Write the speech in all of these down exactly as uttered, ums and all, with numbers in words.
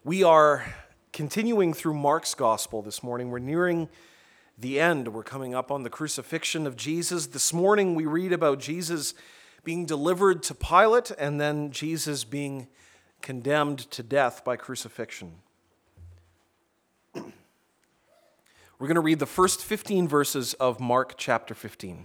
We are continuing through Mark's gospel this morning. We're nearing the end. We're coming up on the crucifixion of Jesus. This morning we read about Jesus being delivered to Pilate and then Jesus being condemned to death by crucifixion. We're going to read the first fifteen verses of Mark chapter fifteen.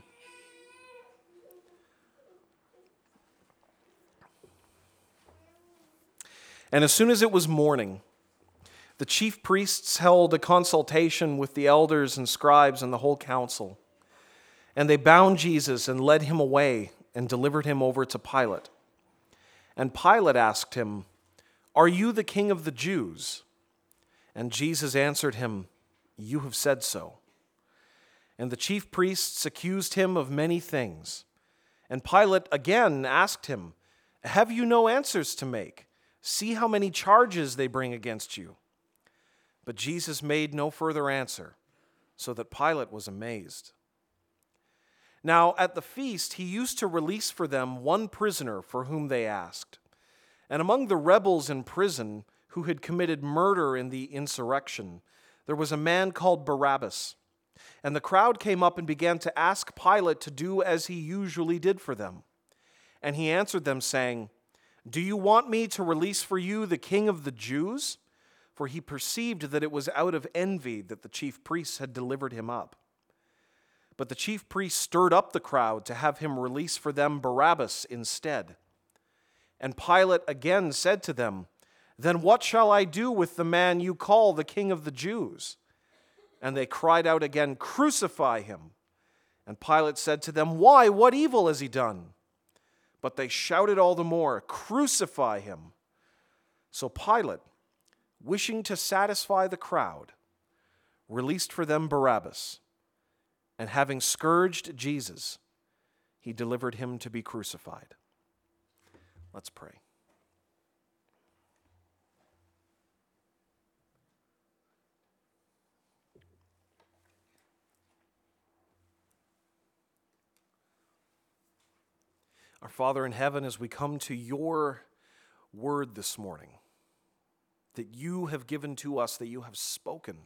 And as soon as it was morning, the chief priests held a consultation with the elders and scribes and the whole council. And they bound Jesus and led him away and delivered him over to Pilate. And Pilate asked him, "Are you the king of the Jews?" And Jesus answered him, "You have said so." And the chief priests accused him of many things. And Pilate again asked him, "Have you no answers to make? See how many charges they bring against you." But Jesus made no further answer, so that Pilate was amazed. Now at the feast he used to release for them one prisoner for whom they asked. And among the rebels in prison who had committed murder in the insurrection, there was a man called Barabbas. And the crowd came up and began to ask Pilate to do as he usually did for them. And he answered them, saying, "Do you want me to release for you the king of the Jews?" For he perceived that it was out of envy that the chief priests had delivered him up. But the chief priests stirred up the crowd to have him release for them Barabbas instead. And Pilate again said to them, "Then what shall I do with the man you call the king of the Jews?" And they cried out again, "Crucify him." And Pilate said to them, "Why? What evil has he done?" But they shouted all the more, "Crucify him." So Pilate, wishing to satisfy the crowd, released for them Barabbas, and having scourged Jesus, he delivered him to be crucified. Let's pray. Our Father in heaven, as we come to your word this morning, that you have given to us, that you have spoken,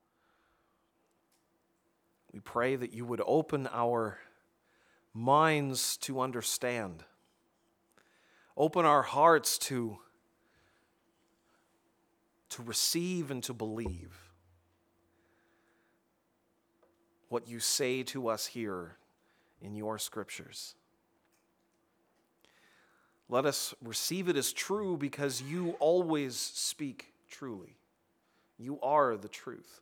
we pray that you would open our minds to understand, open our hearts to, to receive and to believe what you say to us here in your scriptures. Let us receive it as true because you always speak truly. You are the truth.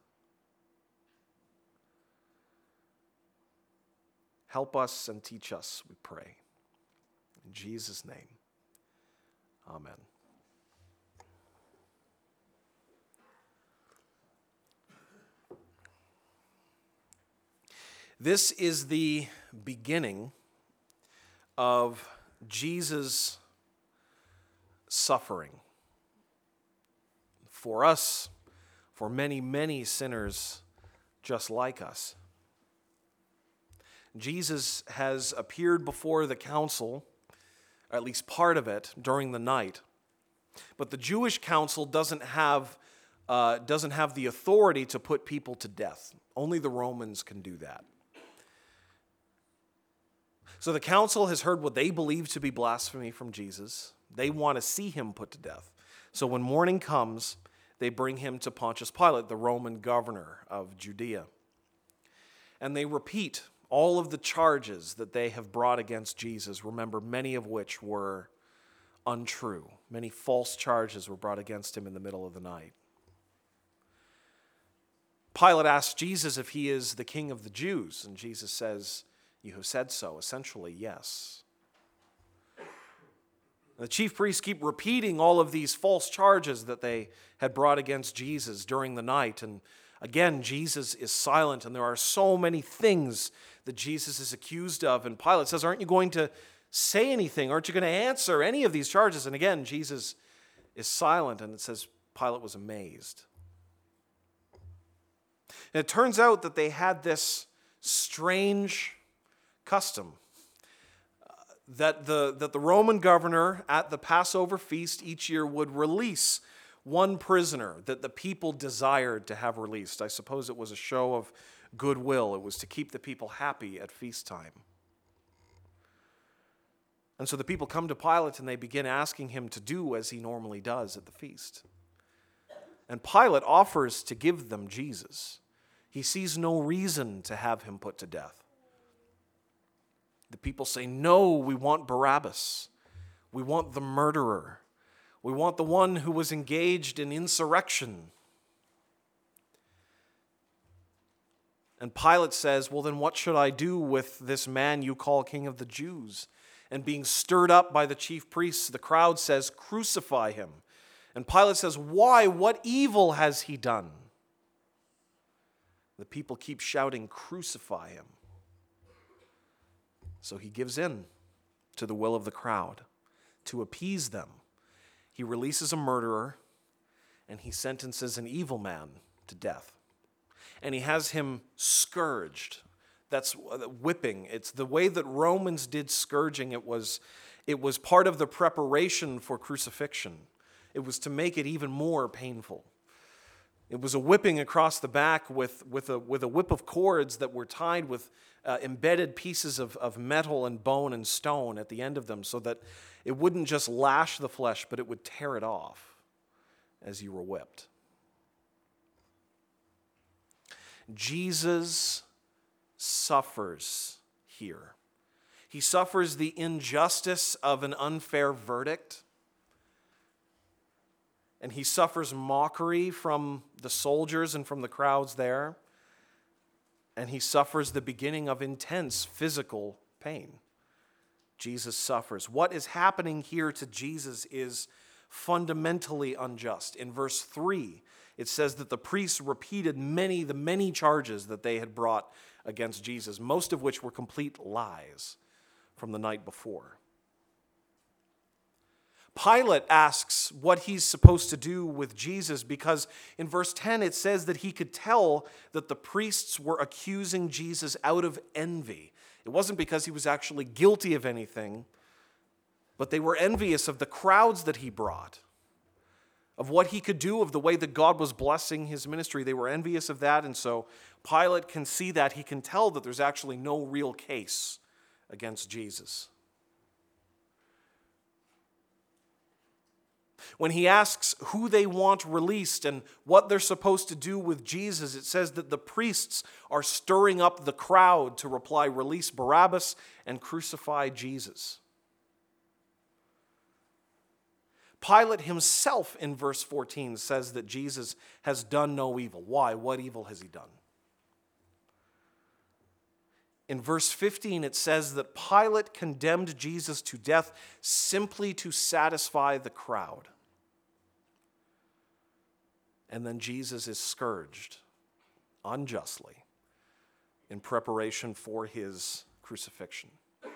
Help us and teach us, we pray. In Jesus' name, amen. This is the beginning of Jesus' suffering for us, for many, many sinners just like us. Jesus has appeared before the council, or at least part of it, during the night. But the Jewish council doesn't have, uh, doesn't have the authority to put people to death. Only the Romans can do that. So the council has heard what they believe to be blasphemy from Jesus. They want to see him put to death. So when morning comes, they bring him to Pontius Pilate, the Roman governor of Judea. And they repeat all of the charges that they have brought against Jesus. Remember, many of which were untrue. Many false charges were brought against him in the middle of the night. Pilate asks Jesus if he is the king of the Jews, and Jesus says, "You have said so." Essentially, yes. The chief priests keep repeating all of these false charges that they had brought against Jesus during the night. And again, Jesus is silent, and there are so many things that Jesus is accused of. And Pilate says, "Aren't you going to say anything? Aren't you going to answer any of these charges?" And again, Jesus is silent, and it says Pilate was amazed. And it turns out that they had this strange custom uh, that the that the Roman governor at the Passover feast each year would release one prisoner that the people desired to have released. I suppose it was a show of goodwill. It was to keep the people happy at feast time. And so the people come to Pilate and they begin asking him to do as he normally does at the feast. And Pilate offers to give them Jesus. He sees no reason to have him put to death. The people say, no, we want Barabbas. We want the murderer. We want the one who was engaged in insurrection. And Pilate says, well, then what should I do with this man you call King of the Jews? And being stirred up by the chief priests, the crowd says, crucify him. And Pilate says, why? What evil has he done? The people keep shouting, crucify him. So he gives in to the will of the crowd. To appease them, he releases a murderer and he sentences an evil man to death. And he has him scourged. That's whipping. It's the way that Romans did scourging. It was, it was part of the preparation for crucifixion. It was to make it even more painful. It was a whipping across the back with, with, a, with a whip of cords that were tied with uh, embedded pieces of, of metal and bone and stone at the end of them so that it wouldn't just lash the flesh, but it would tear it off as you were whipped. Jesus suffers here. He suffers the injustice of an unfair verdict. And he suffers mockery from the soldiers and from the crowds there. And he suffers the beginning of intense physical pain. Jesus suffers. What is happening here to Jesus is fundamentally unjust. In verse three, it says that the priests repeated many, the many charges that they had brought against Jesus, most of which were complete lies from the night before. Pilate asks what he's supposed to do with Jesus because in verse ten it says that he could tell that the priests were accusing Jesus out of envy. It wasn't because he was actually guilty of anything, but they were envious of the crowds that he brought, of what he could do, of the way that God was blessing his ministry. They were envious of that, and so Pilate can see that. He can tell that there's actually no real case against Jesus. When he asks who they want released and what they're supposed to do with Jesus, it says that the priests are stirring up the crowd to reply, release Barabbas and crucify Jesus. Pilate himself in verse fourteen says that Jesus has done no evil. Why? What evil has he done? In verse fifteen, it says that Pilate condemned Jesus to death simply to satisfy the crowd. And then Jesus is scourged unjustly in preparation for his crucifixion.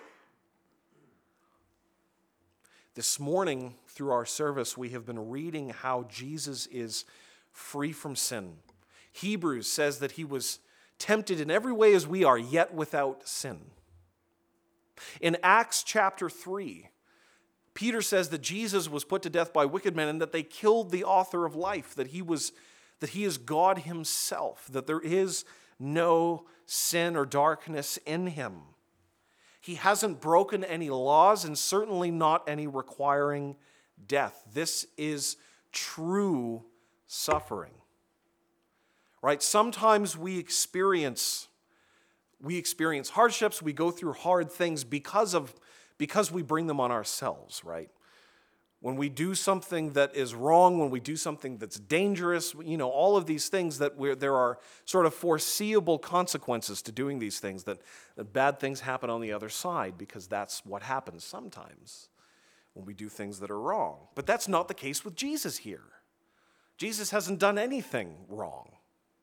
This morning, through our service, we have been reading how Jesus is free from sin. Hebrews says that he was tempted in every way as we are, yet without sin. In Acts chapter three, Peter says that Jesus was put to death by wicked men and that they killed the author of life, that he was, that he is God himself, that there is no sin or darkness in him. He hasn't broken any laws and certainly not any requiring death. This is true suffering. Right? Sometimes we experience we experience hardships, we go through hard things because of because we bring them on ourselves, right? When we do something that is wrong, when we do something that's dangerous, you know, all of these things that we're, there are sort of foreseeable consequences to doing these things, that, that bad things happen on the other side because that's what happens sometimes when we do things that are wrong. But that's not the case with Jesus here. Jesus hasn't done anything wrong.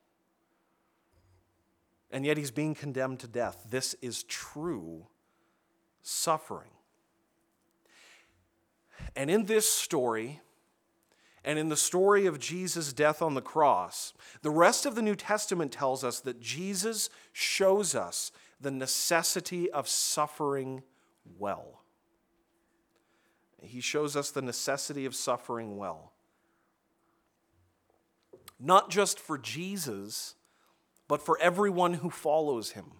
And yet he's being condemned to death. This is true suffering. And in this story, and in the story of Jesus' death on the cross, the rest of the New Testament tells us that Jesus shows us the necessity of suffering well. He shows us the necessity of suffering well. not just for Jesus, but for everyone who follows him.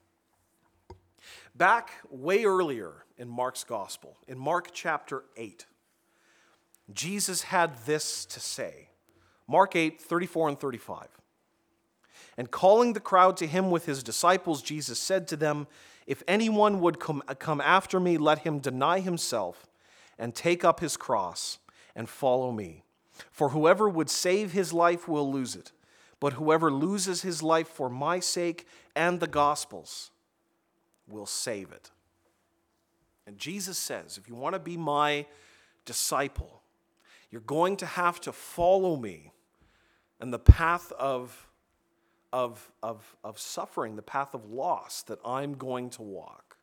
Back way earlier in Mark's gospel, in Mark chapter eight, Jesus had this to say. Mark eight, thirty-four and thirty-five. And calling the crowd to him with his disciples, Jesus said to them, "If anyone would come, come after me, let him deny himself and take up his cross and follow me. For whoever would save his life will lose it, but whoever loses his life for my sake and the gospel's will save it." And Jesus says, if you want to be my disciple, you're going to have to follow me and the path of Of, of, of suffering, the path of loss that I'm going to walk.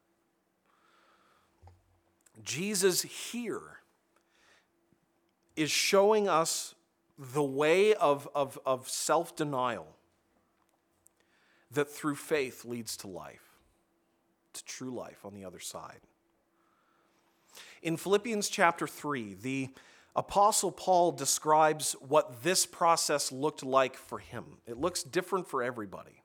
Jesus here is showing us the way of, of, of self-denial that through faith leads to life, to true life on the other side. In Philippians chapter three, the Apostle Paul describes what this process looked like for him. It looks different for everybody.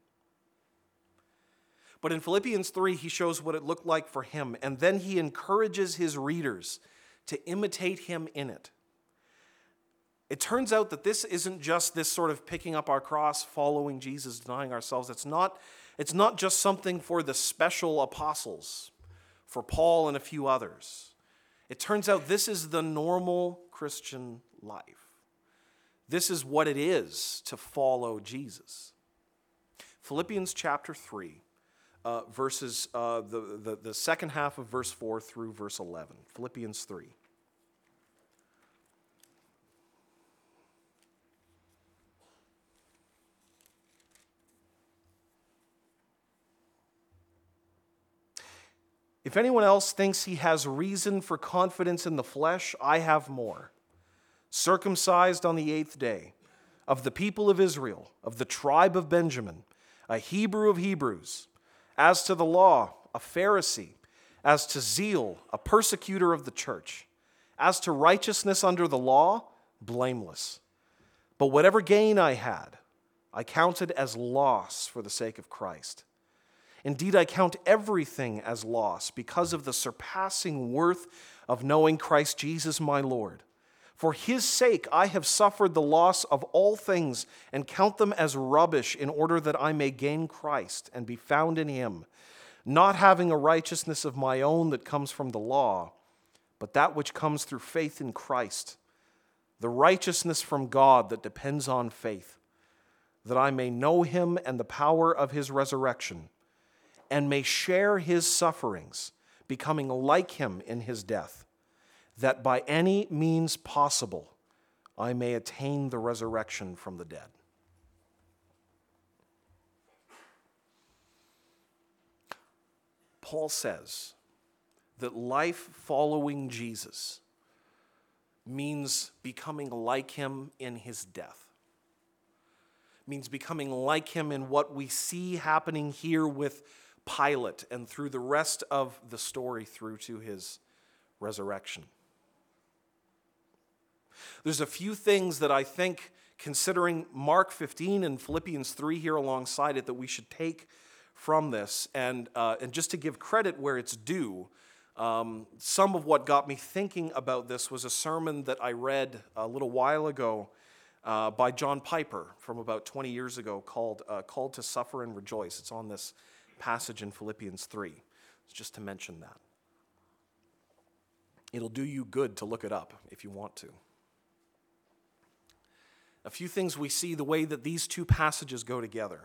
But in Philippians three, he shows what it looked like for him, and then he encourages his readers to imitate him in it. It turns out that this isn't just this sort of picking up our cross, following Jesus, denying ourselves. It's not, it's not just something for the special apostles, for Paul and a few others. It turns out this is the normal Christian life. This is what it is to follow Jesus. Philippians chapter three, uh, verses uh, the, the, the second half of verse four through verse eleven. Philippians three. If anyone else thinks he has reason for confidence in the flesh, I have more. Circumcised on the eighth day, of the people of Israel, of the tribe of Benjamin, a Hebrew of Hebrews, as to the law, a Pharisee, as to zeal, a persecutor of the church, as to righteousness under the law, blameless. But whatever gain I had, I counted as loss for the sake of Christ. Indeed, I count everything as loss because of the surpassing worth of knowing Christ Jesus my Lord. For his sake I have suffered the loss of all things and count them as rubbish in order that I may gain Christ and be found in him, not having a righteousness of my own that comes from the law, but that which comes through faith in Christ, the righteousness from God that depends on faith, that I may know him and the power of his resurrection, and may share his sufferings, becoming like him in his death, that by any means possible I may attain the resurrection from the dead. Paul says that life following Jesus means becoming like him in his death. Means becoming like him in what we see happening here with Pilate and through the rest of the story through to his resurrection. There's a few things that I think, considering Mark fifteen and Philippians three here alongside it, that we should take from this. And, uh, and just to give credit where it's due, um, some of what got me thinking about this was a sermon that I read a little while ago uh, by John Piper from about twenty years ago called uh, Called to Suffer and Rejoice. It's on this passage in Philippians three. It's just to mention that. It'll do you good to look it up if you want to. A few things we see the way that these two passages go together.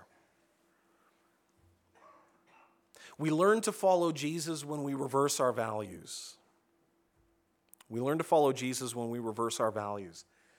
We learn to follow Jesus when we reverse our values. We learn to follow Jesus when we reverse our values.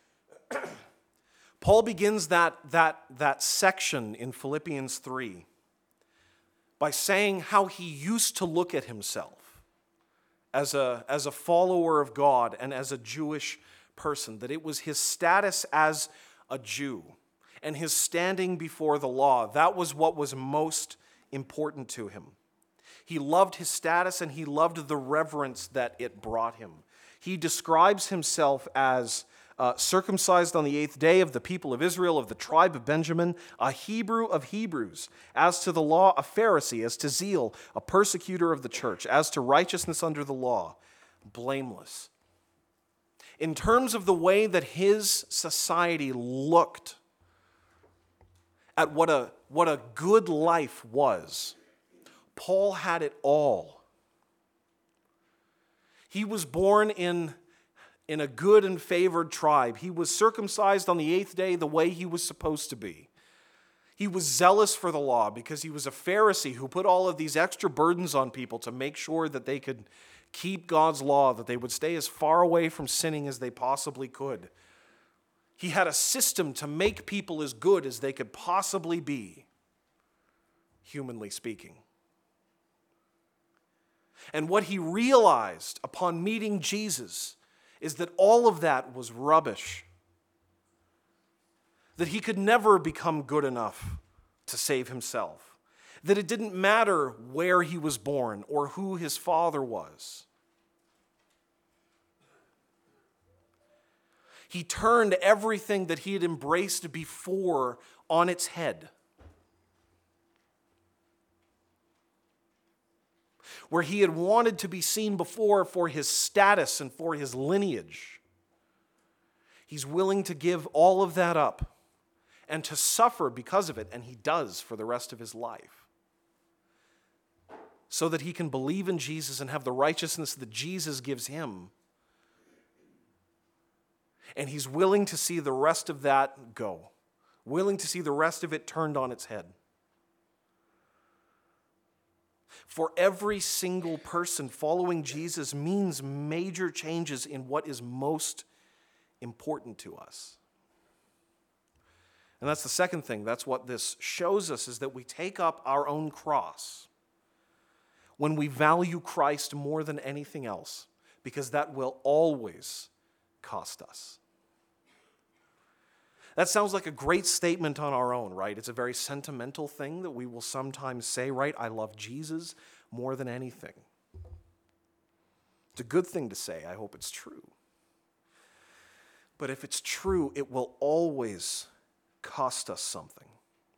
Paul begins that, that, that section in Philippians three by saying how he used to look at himself as a, as a follower of God and as a Jewish person, that it was his status as a Jew and his standing before the law. That was what was most important to him. He loved his status and he loved the reverence that it brought him. He describes himself as uh, circumcised on the eighth day, of the people of Israel, of the tribe of Benjamin, a Hebrew of Hebrews, as to the law, a Pharisee, as to zeal, a persecutor of the church, as to righteousness under the law, blameless. In terms of the way that his society looked at what a, what a good life was, Paul had it all. He was born in in a good and favored tribe. He was circumcised on the eighth day the way he was supposed to be. He was zealous for the law because he was a Pharisee who put all of these extra burdens on people to make sure that they could keep God's law, that they would stay as far away from sinning as they possibly could. He had a system to make people as good as they could possibly be, humanly speaking. And what he realized upon meeting Jesus is that all of that was rubbish. That he could never become good enough to save himself. That it didn't matter where he was born or who his father was. He turned everything that he had embraced before on its head. Where he had wanted to be seen before for his status and for his lineage, he's willing to give all of that up and to suffer because of it, and he does for the rest of his life, so that he can believe in Jesus and have the righteousness that Jesus gives him. And he's willing to see the rest of that go, willing to see the rest of it turned on its head. For every single person, following Jesus means major changes in what is most important to us. And that's the second thing. That's what this shows us, is that we take up our own cross when we value Christ more than anything else, because that will always cost us. That sounds like a great statement on our own, right? It's a very sentimental thing that we will sometimes say, right? I love Jesus more than anything. It's a good thing to say. I hope it's true. But if it's true, it will always cost us something.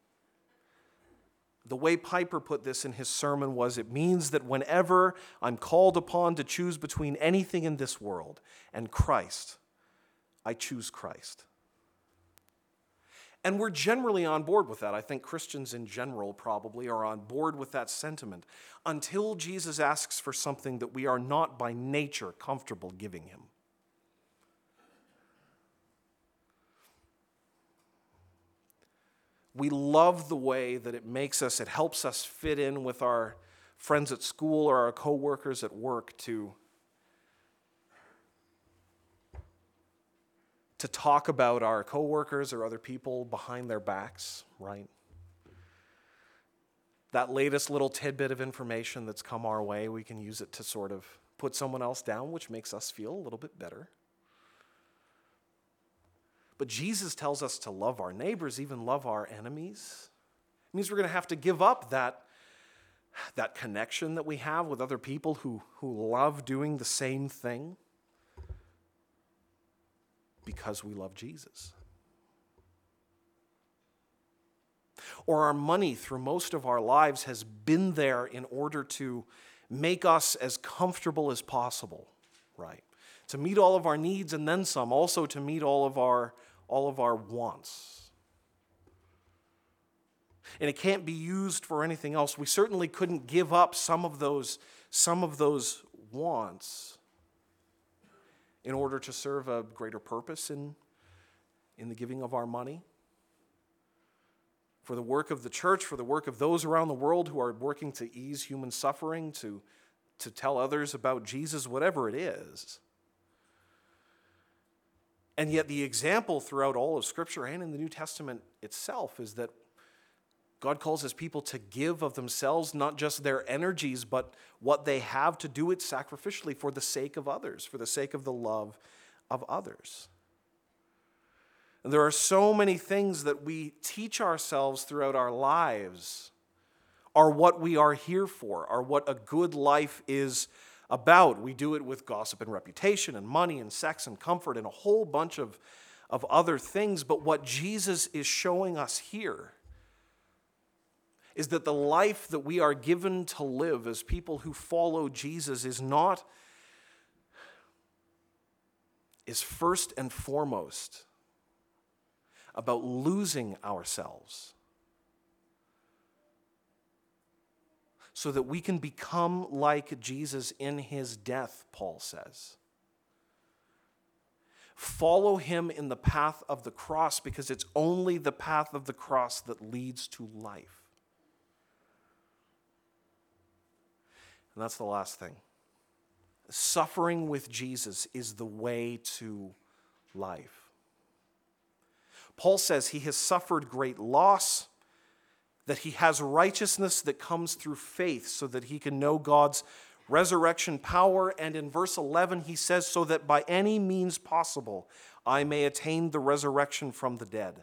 The way Piper put this in his sermon was, it means that whenever I'm called upon to choose between anything in this world and Christ, I choose Christ. And we're generally on board with that. I think Christians in general probably are on board with that sentiment, until Jesus asks for something that we are not by nature comfortable giving him. We love the way that it makes us, it helps us fit in with our friends at school or our coworkers at work to to talk about our coworkers or other people behind their backs, right? That latest little tidbit of information that's come our way, we can use it to sort of put someone else down, which makes us feel a little bit better. But Jesus tells us to love our neighbors, even love our enemies. It means we're going to have to give up that, that connection that we have with other people who, who love doing the same thing, because we love Jesus. Or our money through most of our lives has been there in order to make us as comfortable as possible, right? To meet all of our needs and then some, also to meet all of our, all of our wants. And it can't be used for anything else. We certainly couldn't give up some of those, some of those wants in order to serve a greater purpose in, in the giving of our money. For the work of the church, for the work of those around the world who are working to ease human suffering, to, to tell others about Jesus, whatever it is. And yet the example throughout all of Scripture and in the New Testament itself is that God calls his people to give of themselves, not just their energies, but what they have, to do it sacrificially for the sake of others, for the sake of the love of others. And there are so many things that we teach ourselves throughout our lives are what we are here for, are what a good life is about. We do it with gossip and reputation and money and sex and comfort and a whole bunch of, of other things. But what Jesus is showing us here is that the life that we are given to live as people who follow Jesus is not, is first and foremost about losing ourselves so that we can become like Jesus in his death, Paul says. Follow him in the path of the cross because it's only the path of the cross that leads to life. And that's the last thing. Suffering with Jesus is the way to life. Paul says he has suffered great loss, that he has righteousness that comes through faith so that he can know God's resurrection power. And in verse eleven, he says, so that by any means possible, I may attain the resurrection from the dead.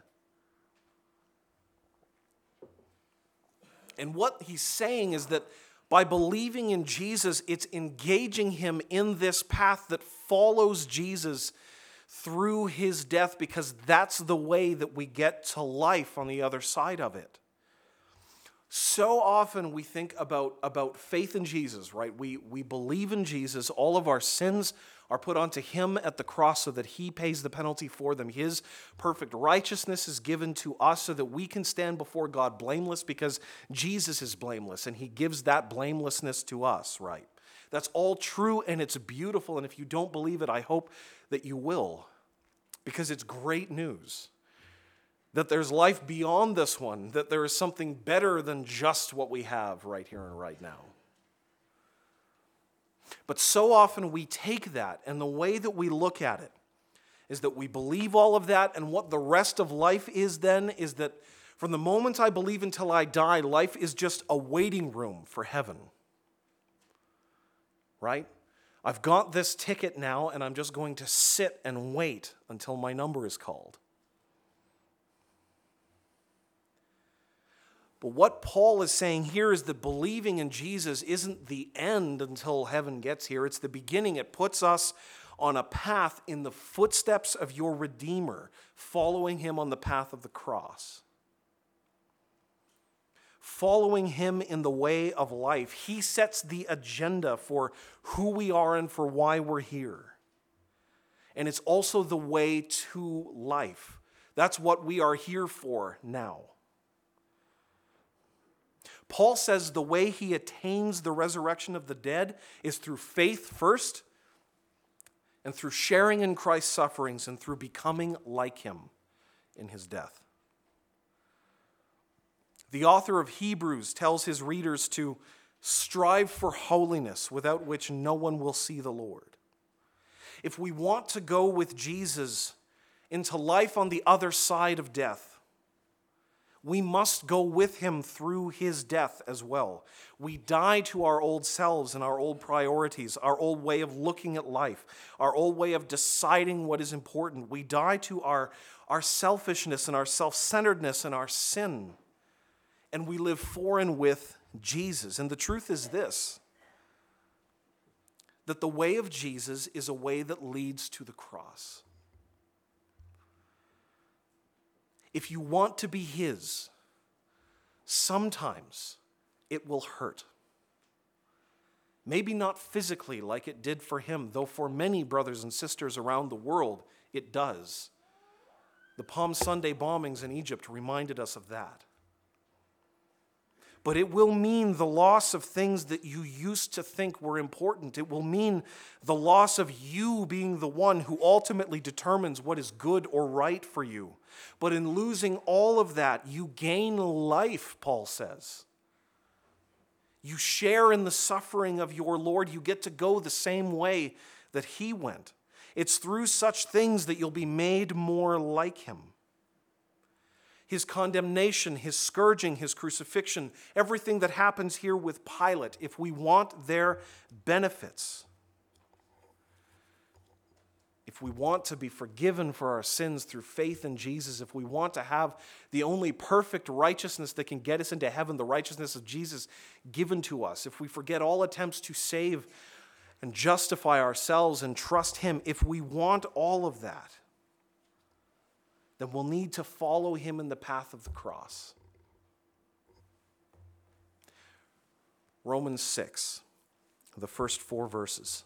And what he's saying is that by believing in Jesus, it's engaging him in this path that follows Jesus through his death, because that's the way that we get to life on the other side of it. So often we think about, about faith in Jesus, right? We, we believe in Jesus. All of our sins are put onto him at the cross so that he pays the penalty for them. His perfect righteousness is given to us so that we can stand before God blameless because Jesus is blameless and he gives that blamelessness to us, right? That's all true and it's beautiful, and if you don't believe it, I hope that you will, because it's great news. That there's life beyond this one, that there is something better than just what we have right here and right now. But so often we take that, and the way that we look at it is that we believe all of that, and what the rest of life is then is that from the moment I believe until I die, life is just a waiting room for heaven. Right? I've got this ticket now, and I'm just going to sit and wait until my number is called. But what Paul is saying here is that believing in Jesus isn't the end until heaven gets here. It's the beginning. It puts us on a path in the footsteps of your Redeemer, following him on the path of the cross. Following him in the way of life. He sets the agenda for who we are and for why we're here. And it's also the way to life. That's what we are here for now. Paul says the way he attains the resurrection of the dead is through faith first, and through sharing in Christ's sufferings, and through becoming like him in his death. The author of Hebrews tells his readers to strive for holiness, without which no one will see the Lord. If we want to go with Jesus into life on the other side of death, we must go with him through his death as well. We die to our old selves and our old priorities, our old way of looking at life, our old way of deciding what is important. We die to our, our selfishness and our self-centeredness and our sin. And we live for and with Jesus. And the truth is this, that the way of Jesus is a way that leads to the cross. If you want to be his, sometimes it will hurt. Maybe not physically like it did for him, though for many brothers and sisters around the world, it does. The Palm Sunday bombings in Egypt reminded us of that. But it will mean the loss of things that you used to think were important. It will mean the loss of you being the one who ultimately determines what is good or right for you. But in losing all of that, you gain life, Paul says. You share in the suffering of your Lord. You get to go the same way that he went. It's through such things that you'll be made more like him. His condemnation, his scourging, his crucifixion, everything that happens here with Pilate, if we want their benefits, if we want to be forgiven for our sins through faith in Jesus, if we want to have the only perfect righteousness that can get us into heaven, the righteousness of Jesus given to us, if we forget all attempts to save and justify ourselves and trust him, if we want all of that, then we'll need to follow him in the path of the cross. Romans six, the first four verses.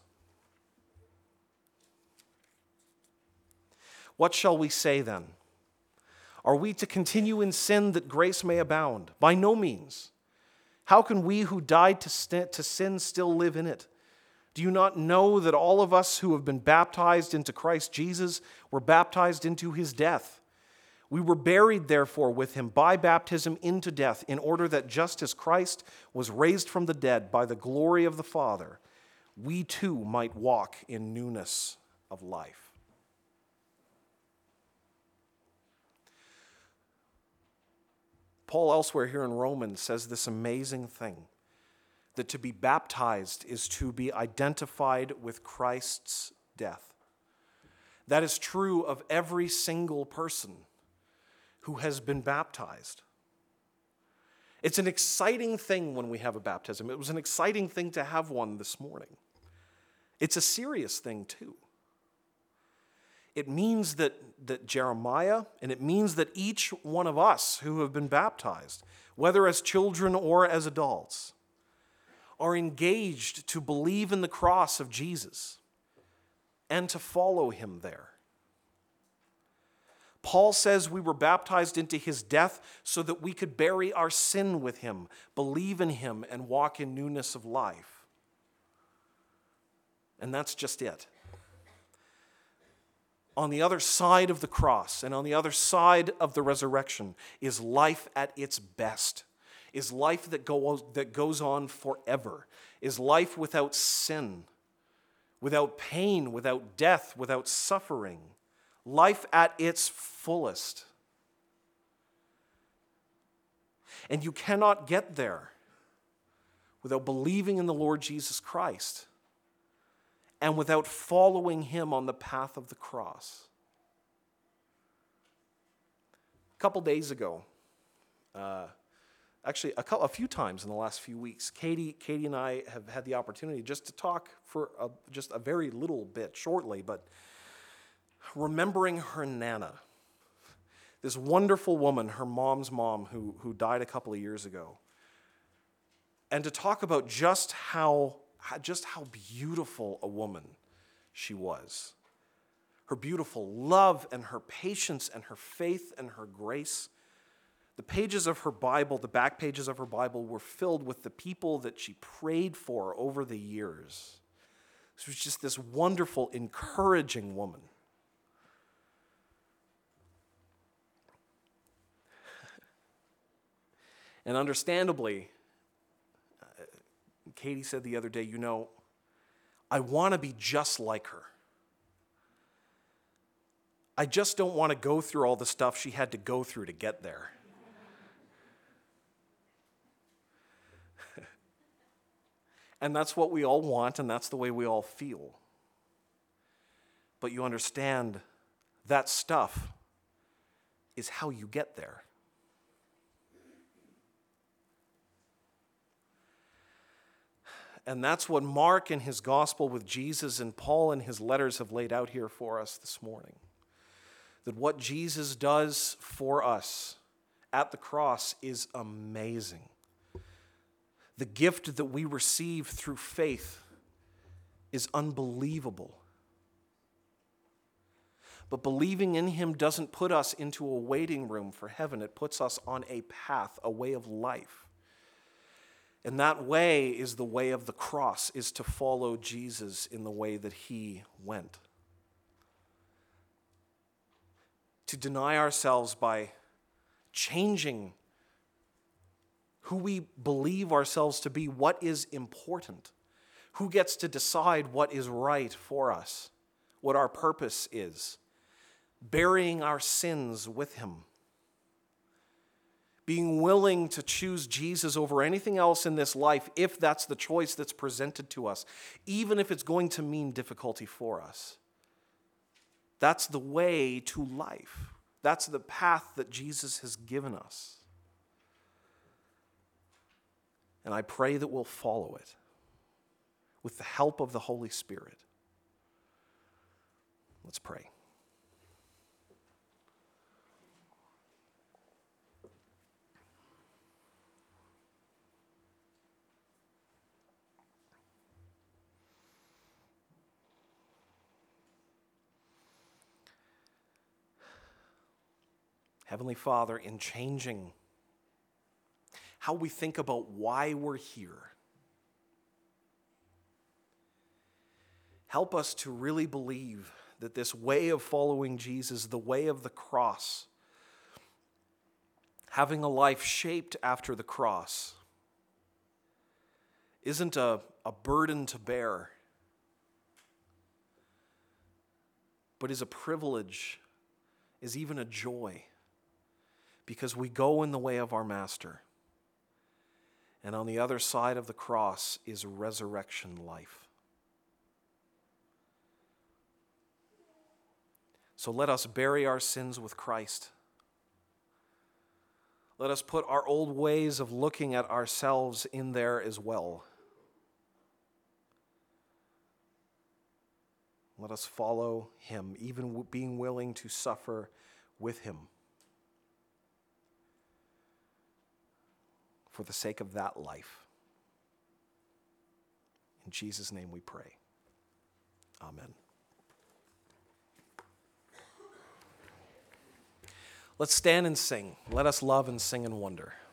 What shall we say then? Are we to continue in sin that grace may abound? By no means. How can we who died to, st- to sin still live in it? Do you not know that all of us who have been baptized into Christ Jesus were baptized into his death? We were buried, therefore, with him by baptism into death, in order that just as Christ was raised from the dead by the glory of the Father, we too might walk in newness of life. Paul elsewhere here in Romans says this amazing thing, that to be baptized is to be identified with Christ's death. That is true of every single person who has been baptized. It's an exciting thing when we have a baptism. It was an exciting thing to have one this morning. It's a serious thing too. It means that, that Jeremiah, and it means that each one of us who have been baptized, whether as children or as adults, are engaged to believe in the cross of Jesus and to follow him there. Paul says we were baptized into his death so that we could bury our sin with him, believe in him, and walk in newness of life. And that's just it. On the other side of the cross and on the other side of the resurrection is life at its best, is life that goes, that goes on forever, is life without sin, without pain, without death, without suffering, life at its fullest. And you cannot get there without believing in the Lord Jesus Christ and without following him on the path of the cross. A couple days ago, uh, actually a, couple, a few times in the last few weeks, Katie, Katie and I have had the opportunity just to talk for a, just a very little bit, shortly, but remembering her Nana, this wonderful woman, her mom's mom, who, who died a couple of years ago, and to talk about just how just how beautiful a woman she was. Her beautiful love and her patience and her faith and her grace. The pages of her Bible, the back pages of her Bible, were filled with the people that she prayed for over the years. She was just this wonderful, encouraging woman. And understandably, Katie said the other day, you know, I want to be just like her. I just don't want to go through all the stuff she had to go through to get there. And that's what we all want, and that's the way we all feel. But you understand, that stuff is how you get there. And that's what Mark in his gospel with Jesus and Paul in his letters have laid out here for us this morning. That what Jesus does for us at the cross is amazing. The gift that we receive through faith is unbelievable. But believing in him doesn't put us into a waiting room for heaven. It puts us on a path, a way of life. And that way is the way of the cross, is to follow Jesus in the way that he went. To deny ourselves by changing who we believe ourselves to be, what is important, who gets to decide what is right for us, what our purpose is, burying our sins with him. Being willing to choose Jesus over anything else in this life, if that's the choice that's presented to us, even if it's going to mean difficulty for us. That's the way to life. That's the path that Jesus has given us. And I pray that we'll follow it. with the help of the Holy Spirit. Let's pray. Heavenly Father, in changing how we think about why we're here, help us to really believe that this way of following Jesus, the way of the cross, having a life shaped after the cross, isn't a, a burden to bear, but is a privilege, is even a joy, because we go in the way of our Master. And on the other side of the cross is resurrection life. So let us bury our sins with Christ. Let us put our old ways of looking at ourselves in there as well. Let us follow him, even being willing to suffer with him, for the sake of that life. In Jesus' name we pray. Amen. Let's stand and sing. Let us love and sing and wonder.